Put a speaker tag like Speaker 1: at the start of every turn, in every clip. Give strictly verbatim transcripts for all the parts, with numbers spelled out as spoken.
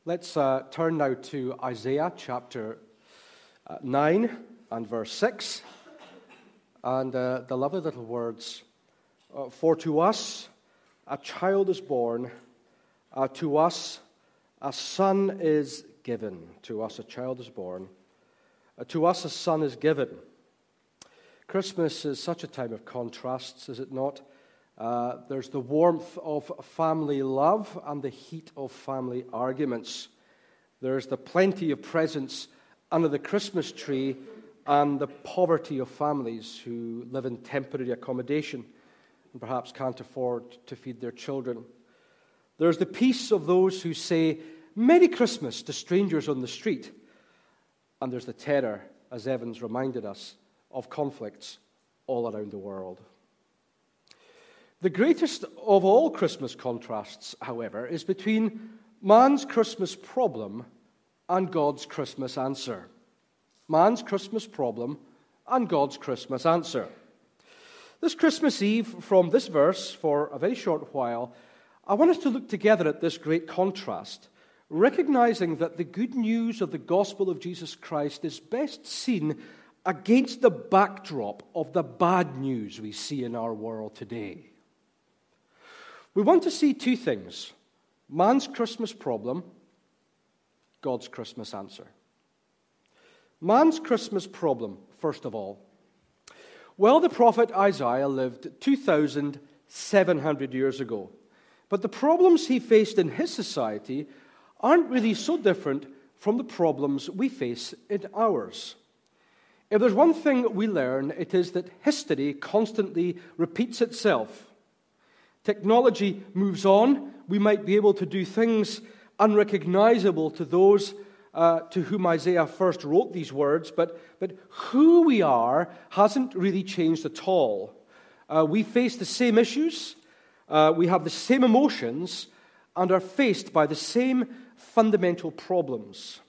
Speaker 1: Let's uh, turn now to Isaiah chapter uh, nine and verse six. And uh, the lovely little words, uh, For to us a child is born, uh, to us a son is given. To us a child is born, uh, to us a son is given. Christmas is such a time of contrasts, is it not? Uh, there's the warmth of family love and the heat of family arguments. There's the plenty of presents under the Christmas tree and the poverty of families who live in temporary accommodation and perhaps can't afford to feed their children. There's the peace of those who say, Merry Christmas to strangers on the street. And there's the terror, as Evans reminded us, of conflicts all around the world. The greatest of all Christmas contrasts, however, is between man's Christmas problem and God's Christmas answer. Man's Christmas problem and God's Christmas answer. This Christmas Eve, from this verse, for a very short while, I want us to look together at this great contrast, recognizing that the good news of the gospel of Jesus Christ is best seen against the backdrop of the bad news we see in our world today. We want to see two things: man's Christmas problem, God's Christmas answer. Man's Christmas problem, first of all. Well, the prophet Isaiah lived two thousand seven hundred years ago, but the problems he faced in his society aren't really so different from the problems we face in ours. If there's one thing we learn, it is that history constantly repeats itself. Technology moves on. We might be able to do things unrecognizable to those uh, to whom Isaiah first wrote these words, but, but who we are hasn't really changed at all. Uh, we face the same issues, uh, we have the same emotions, and are faced by the same fundamental problems.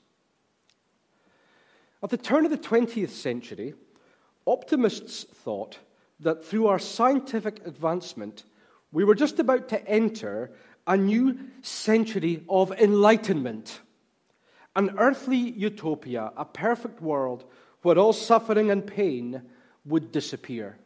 Speaker 1: At the turn of the twentieth century, optimists thought that through our scientific advancement, we were just about to enter a new century of enlightenment, an earthly utopia, a perfect world where all suffering and pain would disappear.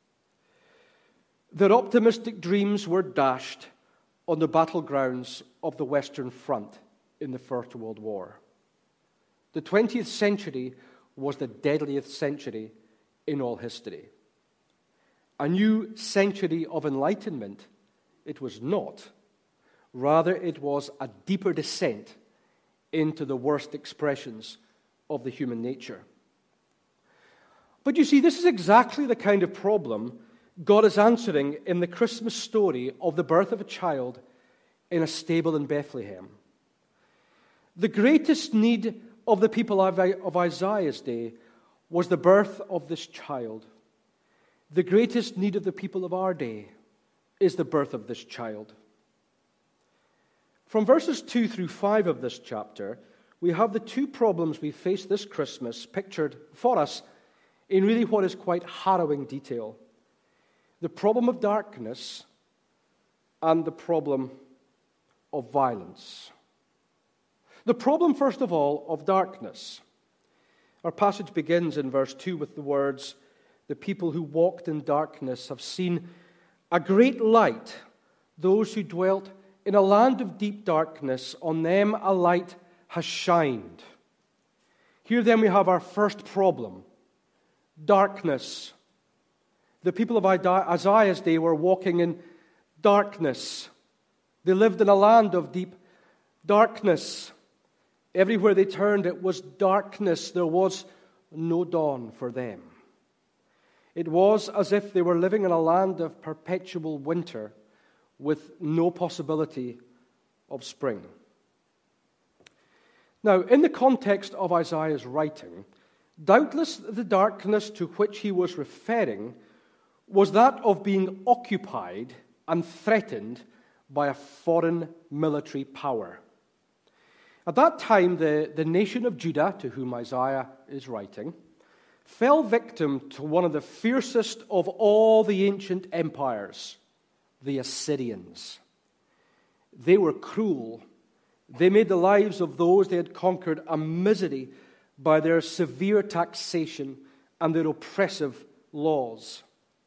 Speaker 1: Their optimistic dreams were dashed on the battlegrounds of the Western Front in the First World War. The twentieth century was the deadliest century in all history. A new century of enlightenment, it was not. Rather, it was a deeper descent into the worst expressions of the human nature. But you see, this is exactly the kind of problem God is answering in the Christmas story of the birth of a child in a stable in Bethlehem. The greatest need of the people of Isaiah's day was the birth of this child. The greatest need of the people of our day is the birth of this child. From verses two through five of this chapter, we have the two problems we face this Christmas pictured for us in really what is quite harrowing detail. The problem of darkness and the problem of violence. The problem, first of all, of darkness. Our passage begins in verse two with the words, The people who walked in darkness have seen a great light. Those who dwelt in a land of deep darkness, on them a light has shined. Here then we have our first problem, darkness. The people of Isaiah's day were walking in darkness. They lived in a land of deep darkness. Everywhere they turned, it was darkness. There was no dawn for them. It was as if they were living in a land of perpetual winter with no possibility of spring. Now, in the context of Isaiah's writing, doubtless the darkness to which he was referring was that of being occupied and threatened by a foreign military power. At that time, the, the nation of Judah, to whom Isaiah is writing, fell victim to one of the fiercest of all the ancient empires, the Assyrians. They were cruel, They made the lives of those they had conquered a misery by their severe taxation and their oppressive laws.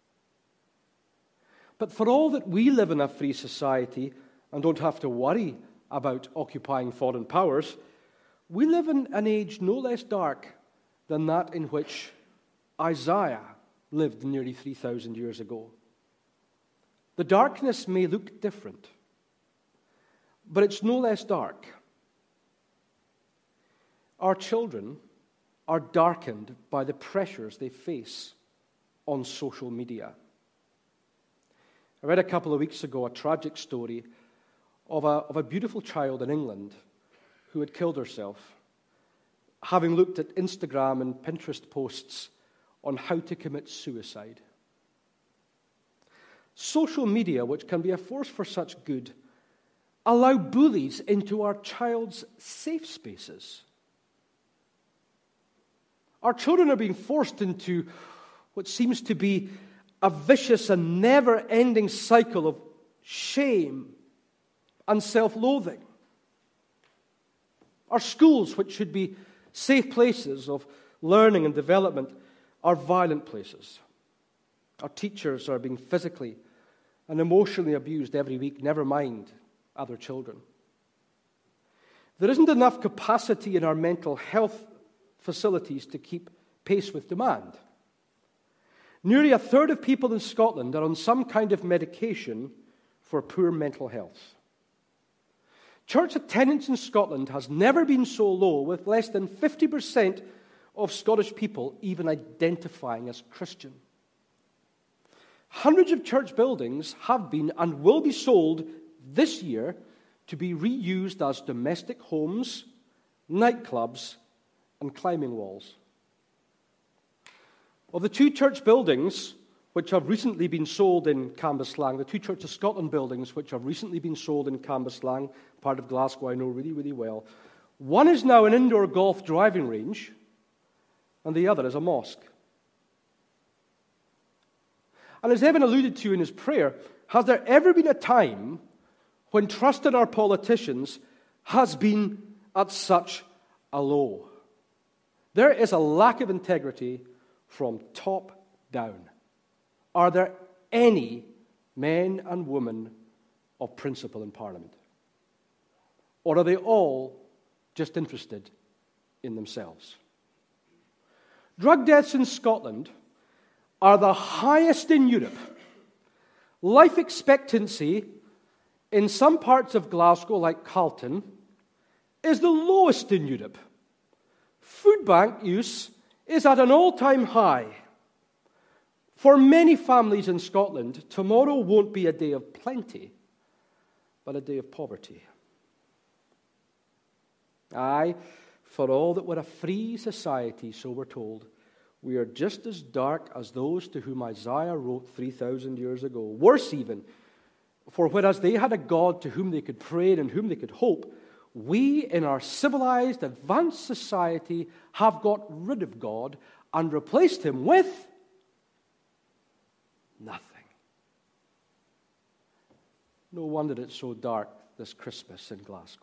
Speaker 1: But for all that we live in a free society and don't have to worry about occupying foreign powers, we live in an age no less dark than that in which Isaiah lived nearly three thousand years ago. The darkness may look different, but it's no less dark. Our children are darkened by the pressures they face on social media. I read a couple of weeks ago a tragic story of a, of a beautiful child in England who had killed herself, having looked at Instagram and Pinterest posts on how to commit suicide. Social media, which can be a force for such good, allow bullies into our child's safe spaces. Our children are being forced into what seems to be a vicious and never-ending cycle of shame and self-loathing. Our schools, which should be safe places of learning and development, are violent places. Our teachers are being physically and emotionally abused every week, never mind other children. There isn't enough capacity in our mental health facilities to keep pace with demand. Nearly a third of people in Scotland are on some kind of medication for poor mental health. Church attendance in Scotland has never been so low, with less than fifty percent of Scottish people even identifying as Christian. Hundreds of church buildings have been and will be sold this year to be reused as domestic homes, nightclubs, and climbing walls. Of the two church buildings which have recently been sold in Cambuslang, the two Church of Scotland buildings which have recently been sold in Cambuslang, part of Glasgow I know really, really well, one is now an indoor golf driving range, and the other is a mosque. And as Evan alluded to in his prayer, has there ever been a time when trust in our politicians has been at such a low? There is a lack of integrity from top down. Are there any men and women of principle in Parliament? Or are they all just interested in themselves? Drug deaths in Scotland are the highest in Europe. Life expectancy in some parts of Glasgow, like Carlton, is the lowest in Europe. Food bank use is at an all-time high. For many families in Scotland, tomorrow won't be a day of plenty, but a day of poverty. Aye, for all that we're a free society, so we're told, we are just as dark as those to whom Isaiah wrote three thousand years ago. Worse even, for whereas they had a God to whom they could pray and in whom they could hope, we in our civilized, advanced society have got rid of God and replaced him with nothing. No wonder it's so dark this Christmas in Glasgow.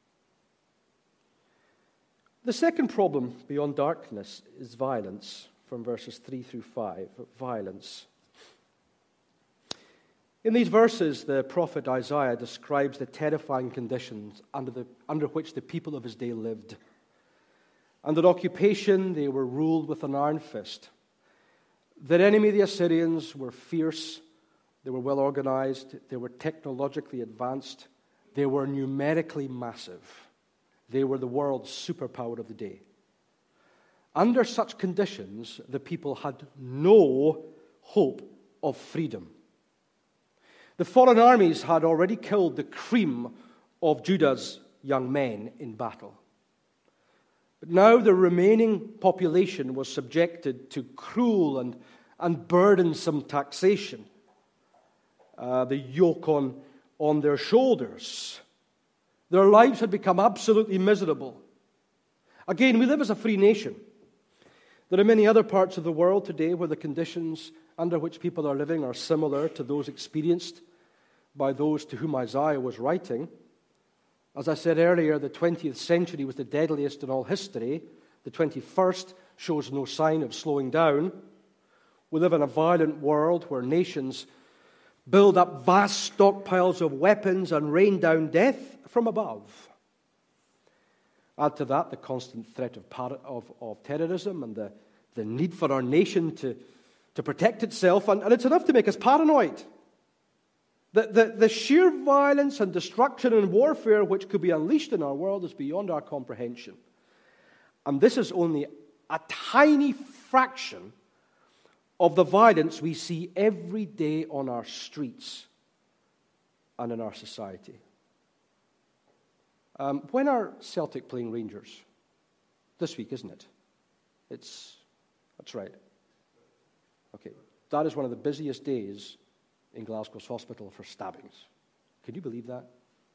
Speaker 1: The second problem beyond darkness is violence, from verses three through five. Violence. In these verses, the prophet Isaiah describes the terrifying conditions under, the, under which the people of his day lived. Under occupation, they were ruled with an iron fist. Their enemy, the Assyrians, were fierce, they were well organized, they were technologically advanced, they were numerically massive. They were the world's superpower of the day. Under such conditions, the people had no hope of freedom. The foreign armies had already killed the cream of Judah's young men in battle. But now the remaining population was subjected to cruel and, and burdensome taxation, uh, the yoke on, on their shoulders. Their lives had become absolutely miserable. Again, we live as a free nation. There are many other parts of the world today where the conditions under which people are living are similar to those experienced by those to whom Isaiah was writing. As I said earlier, the twentieth century was the deadliest in all history. The twenty-first shows no sign of slowing down. We live in a violent world where nations build up vast stockpiles of weapons and rain down death from above. Add to that the constant threat of, para- of, of terrorism and the, the need for our nation to, to protect itself, and, and it's enough to make us paranoid. The, the, the sheer violence and destruction and warfare which could be unleashed in our world is beyond our comprehension. And this is only a tiny fraction of the violence we see every day on our streets and in our society. Um, when are Celtic playing Rangers? This week, isn't it? It's, that's right. Okay, that is one of the busiest days in Glasgow's hospital for stabbings. Can you believe that?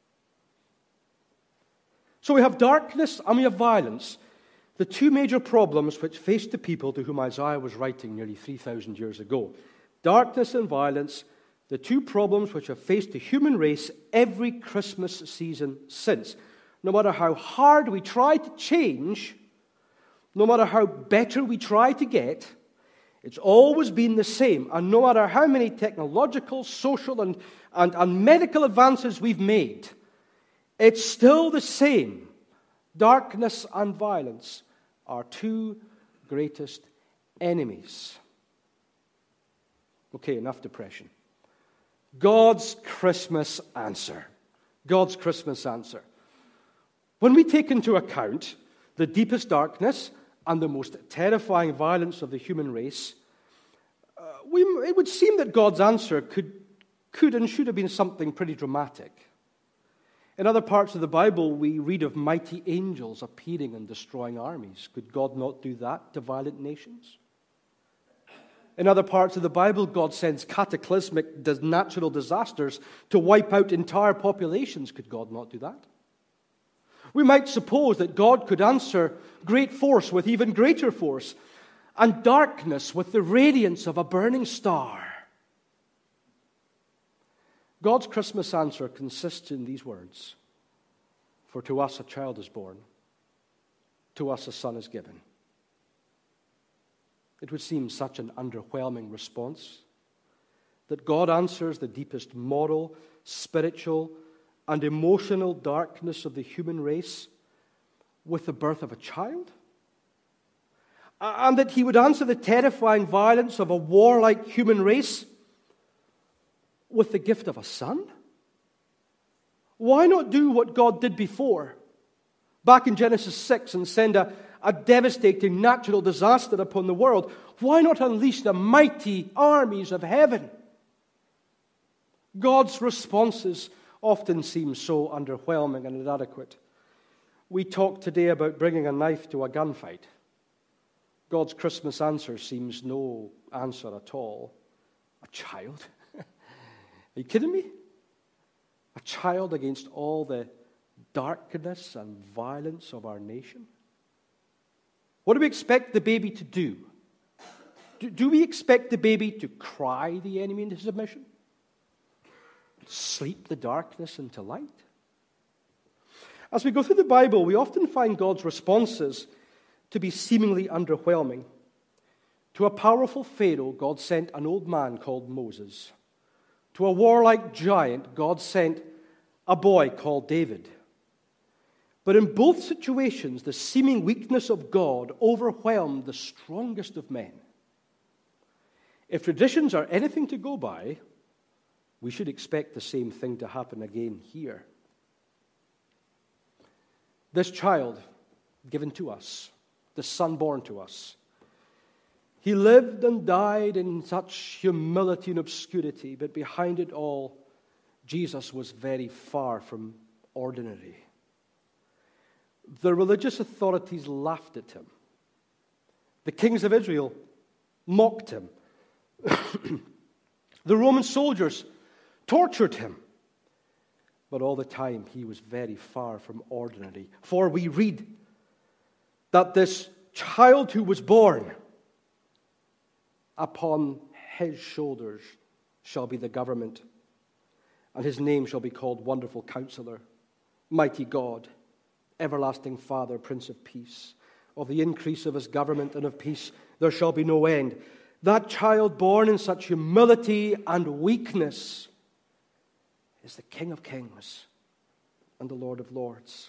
Speaker 1: So we have darkness and we have violence, the two major problems which faced the people to whom Isaiah was writing nearly three thousand years ago. Darkness and violence, the two problems which have faced the human race every Christmas season since. No matter how hard we try to change, no matter how better we try to get, it's always been the same. And no matter how many technological, social, and, and, and medical advances we've made, it's still the same. Darkness and violence are two greatest enemies. Okay, enough depression. God's Christmas answer. God's Christmas answer. When we take into account the deepest darkness and the most terrifying violence of the human race, uh, we, it would seem that God's answer could, could and should have been something pretty dramatic. In other parts of the Bible, we read of mighty angels appearing and destroying armies. Could God not do that to violent nations? In other parts of the Bible, God sends cataclysmic natural disasters to wipe out entire populations. Could God not do that? We might suppose that God could answer great force with even greater force, and darkness with the radiance of a burning star. God's Christmas answer consists in these words: "For to us a child is born, to us a son is given." It would seem such an underwhelming response that God answers the deepest moral, spiritual, and emotional darkness of the human race with the birth of a child, and that he would answer the terrifying violence of a warlike human race with the gift of a son? Why not do what God did before, back in Genesis six, and send a, a devastating natural disaster upon the world? Why not unleash the mighty armies of heaven? God's responses often seem so underwhelming and inadequate. We talked today about bringing a knife to a gunfight. God's Christmas answer seems no answer at all. A child? Are you kidding me? A child against all the darkness and violence of our nation? What do we expect the baby to do? Do, do we expect the baby to cry the enemy into submission? Sleep the darkness into light? As we go through the Bible, we often find God's responses to be seemingly underwhelming. To a powerful Pharaoh, God sent an old man called Moses. To a warlike giant, God sent a boy called David. But in both situations, the seeming weakness of God overwhelmed the strongest of men. If traditions are anything to go by, we should expect the same thing to happen again here. This child given to us, the son born to us, he lived and died in such humility and obscurity, but behind it all, Jesus was very far from ordinary. The religious authorities laughed at him. The kings of Israel mocked him. The Roman soldiers tortured him. But all the time, he was very far from ordinary. For we read that this child who was born, upon his shoulders shall be the government, and his name shall be called Wonderful Counselor, mighty God, everlasting Father, Prince of Peace. Of the increase of his government and of peace there shall be no end. That child born in such humility and weakness is the King of Kings and the Lord of Lords.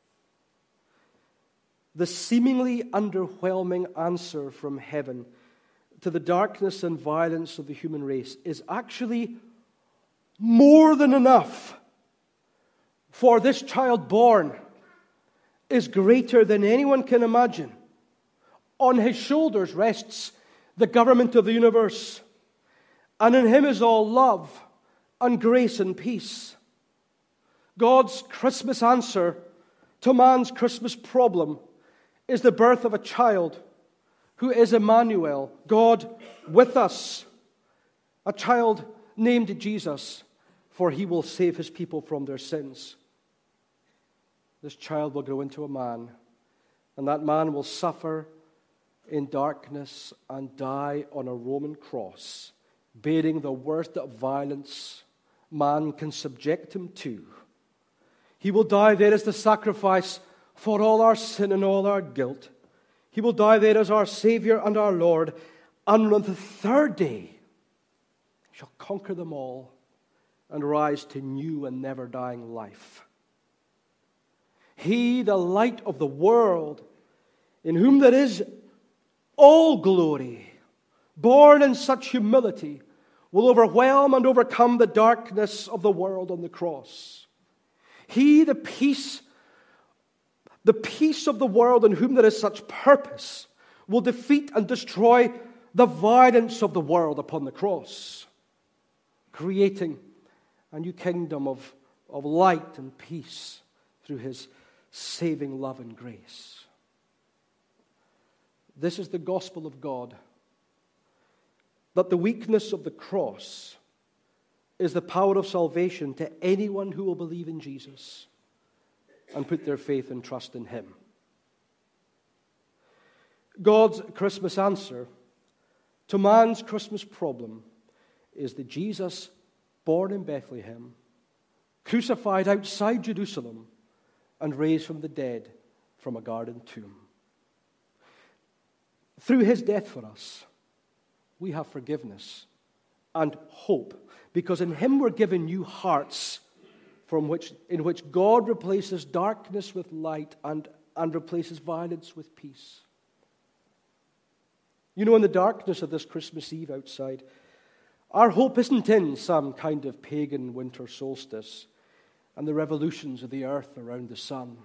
Speaker 1: The seemingly underwhelming answer from heaven to the darkness and violence of the human race is actually more than enough. For this child born is greater than anyone can imagine. On his shoulders rests the government of the universe, and in him is all love and grace and peace. God's Christmas answer to man's Christmas problem is the birth of a child who is Emmanuel, God with us, a child named Jesus, for he will save his people from their sins. This child will grow into a man, and that man will suffer in darkness and die on a Roman cross, bearing the worst violence man can subject him to. He will die there as the sacrifice for all our sin and all our guilt. He will die there as our Savior and our Lord, and on the third day he shall conquer them all and rise to new and never-dying life. He, the light of the world, in whom there is all glory, born in such humility, will overwhelm and overcome the darkness of the world on the cross. He, the peace, the peace of the world, in whom there is such purpose, will defeat and destroy the violence of the world upon the cross, creating a new kingdom of, of light and peace through his saving love and grace. This is the gospel of God, that the weakness of the cross is the power of salvation to anyone who will believe in Jesus and put their faith and trust in him. God's Christmas answer to man's Christmas problem is the Jesus born in Bethlehem, crucified outside Jerusalem, and raised from the dead from a garden tomb. Through his death for us, we have forgiveness and hope, because in him we're given new hearts from which, in which God replaces darkness with light and, and replaces violence with peace. You know, in the darkness of this Christmas Eve outside, our hope isn't in some kind of pagan winter solstice and the revolutions of the earth around the sun.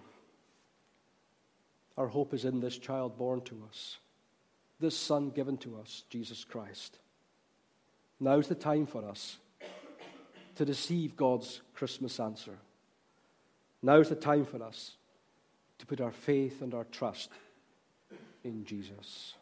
Speaker 1: Our hope is in this child born to us, this Son given to us, Jesus Christ. Now's the time for us to receive God's Christmas answer. Now's the time for us to put our faith and our trust in Jesus.